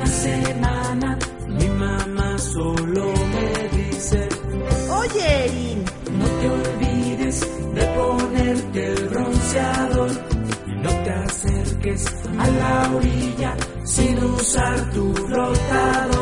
semana mi mamá solo me dice: Oye, Erin, no te olvides de ponerte el bronceador y no te acerques a la orilla sin usar tu flotador.